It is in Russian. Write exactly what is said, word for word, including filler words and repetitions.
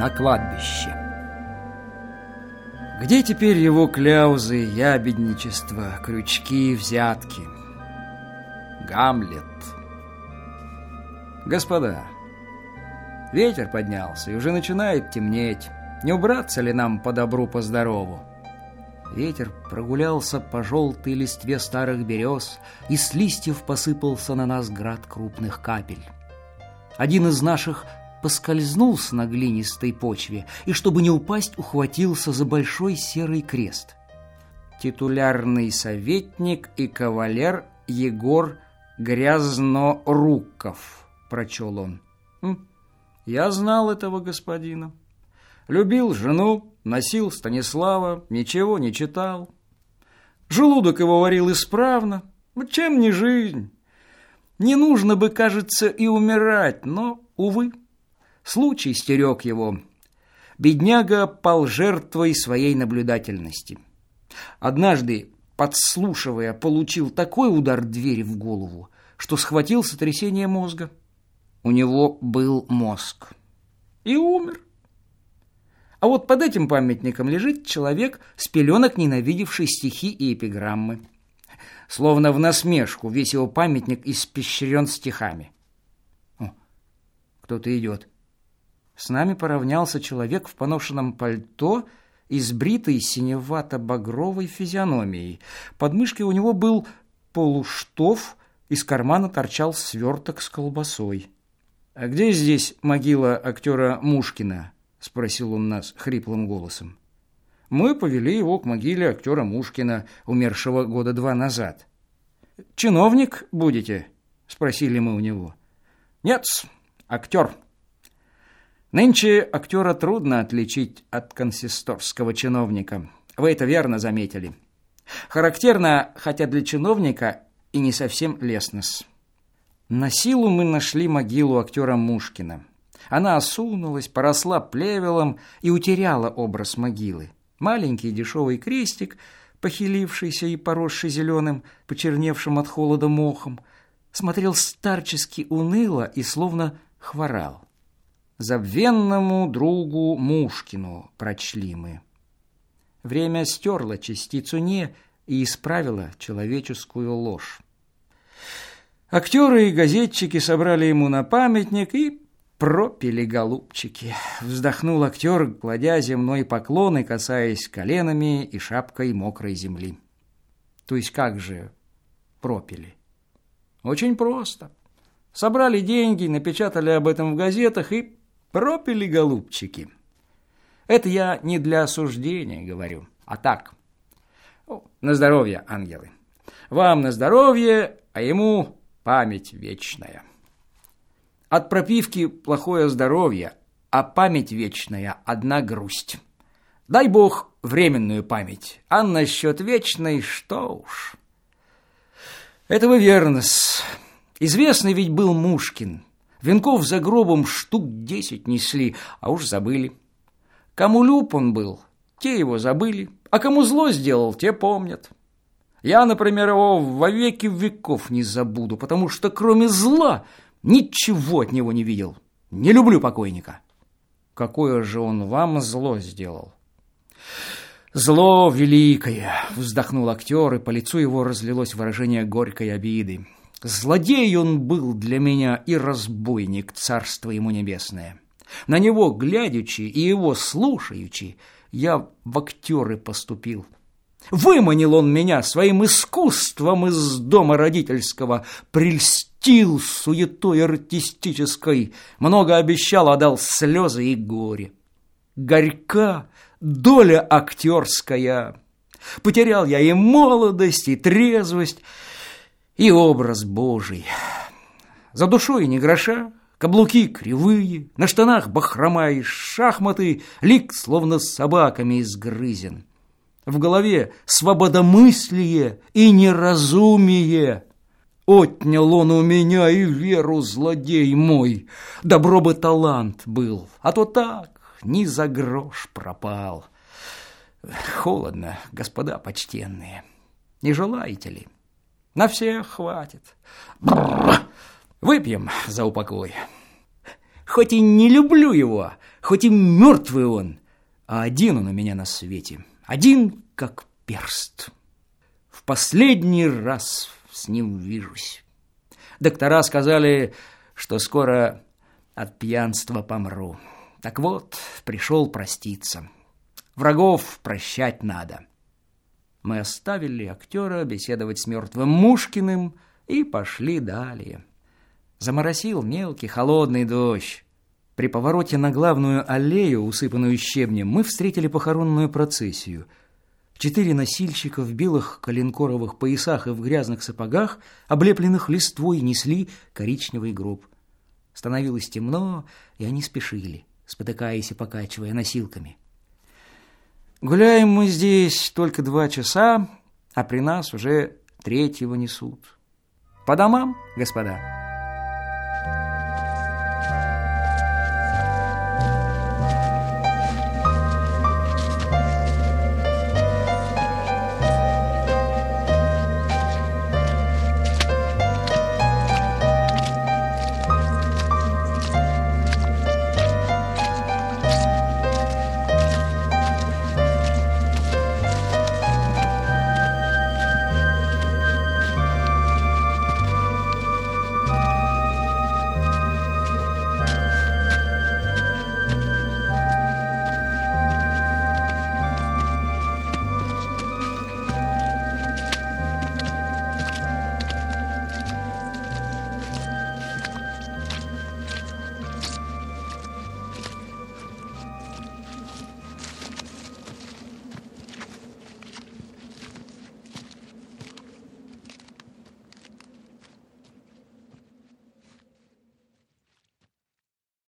на кладбище. Где теперь его кляузы, ябедничество, крючки, взятки? Гамлет. Господа, ветер поднялся и уже начинает темнеть. Не убраться ли нам по добру, по здорову? Ветер прогулялся по желтой листве старых берез, и с листьев посыпался на нас град крупных капель. Один из наших поскользнулся на глинистой почве и, чтобы не упасть, ухватился за большой серый крест. Титулярный советник и кавалер Егор Грязноруков, прочел он. Я знал этого господина. Любил жену, носил Станислава, ничего не читал. Желудок его варил исправно. Чем не жизнь? Не нужно бы, кажется, и умирать, но, увы, случай стерег его. Бедняга пал жертвой своей наблюдательности. Однажды, подслушивая, получил такой удар двери в голову, что схватил сотрясение мозга. У него был мозг. И умер. А вот под этим памятником лежит человек, с пеленок ненавидевший стихи и эпиграммы. Словно в насмешку весь его памятник испещрен стихами. О, кто-то идет. С нами поравнялся человек в поношенном пальто и с бритой синевато-багровой физиономией. Под мышкой у него был полуштоф, из кармана торчал сверток с колбасой. «А где здесь могила актера Мушкина?» — спросил он нас хриплым голосом. Мы повели его к могиле актера Мушкина, умершего года два назад. «Чиновник будете?» — спросили мы у него. «Нет, актер». Нынче актера трудно отличить от консисторского чиновника. Вы это верно заметили. Характерно, хотя для чиновника и не совсем лестно-с. На силу мы нашли могилу актера Мушкина. Она осунулась, поросла плевелом и утеряла образ могилы. Маленький дешевый крестик, похилившийся и поросший зеленым, почерневшим от холода мохом, смотрел старчески уныло и словно хворал. «Забвенному другу Мушкину» прочли мы. Время стерло частицу «не» и исправило человеческую ложь. Актеры и газетчики собрали ему на памятник и пропили, голубчики. Вздохнул актер, кладя земной поклон и касаясь коленами и шапкой мокрой земли. То есть как же пропили? Очень просто. Собрали деньги, напечатали об этом в газетах и пропили, голубчики. Это я не для осуждения говорю, а так. О, на здоровье, ангелы. Вам на здоровье, а ему память вечная. От пропивки плохое здоровье, а память вечная – одна грусть. Дай Бог временную память, а насчет вечной что уж. Это вы верно-с. Известный ведь был Мушкин. Венков за гробом штук десять несли, а уж забыли. Кому люб он был, те его забыли, а кому зло сделал, те помнят. Я, например, его во веки веков не забуду, потому что кроме зла ничего от него не видел. Не люблю покойника. Какое же он вам зло сделал? Зло великое, вздохнул актер, и по лицу его разлилось выражение горькой обиды. Злодей он был для меня и разбойник, царство ему небесное. На него глядячи и его слушаючи, я в актеры поступил. Выманил он меня своим искусством из дома родительского, прельстил суетой артистической, много обещал, а дал слезы и горе. Горька доля актерская. Потерял я и молодость, и трезвость, и образ Божий. За душой ни гроша, каблуки кривые, на штанах бахрома и шахматы, лик словно собаками изгрызен. В голове свободомыслие и неразумие. Отнял он у меня и веру, злодей мой. Добро бы талант был, а то так, ни за грош пропал. Холодно, господа почтенные. Не желаете ли? На всех хватит. Бррр. Выпьем за упокой. хоть и не люблю его, хоть и мертвый он, а один он у меня на свете, один как перст. В последний раз с ним вижусь. Доктора сказали, что скоро от пьянства помру. Так вот, пришел проститься. Врагов прощать надо. Мы оставили актера беседовать с мертвым Мушкиным и пошли далее. Заморосил мелкий холодный дождь. При повороте на главную аллею, усыпанную щебнем, мы встретили похоронную процессию. Четыре носильщика в белых коленкоровых поясах и в грязных сапогах, облепленных листвой, несли коричневый гроб. Становилось темно, и они спешили, спотыкаясь и покачивая носилками. Гуляем мы здесь только два часа, а при нас уже третьего несут. По домам, господа.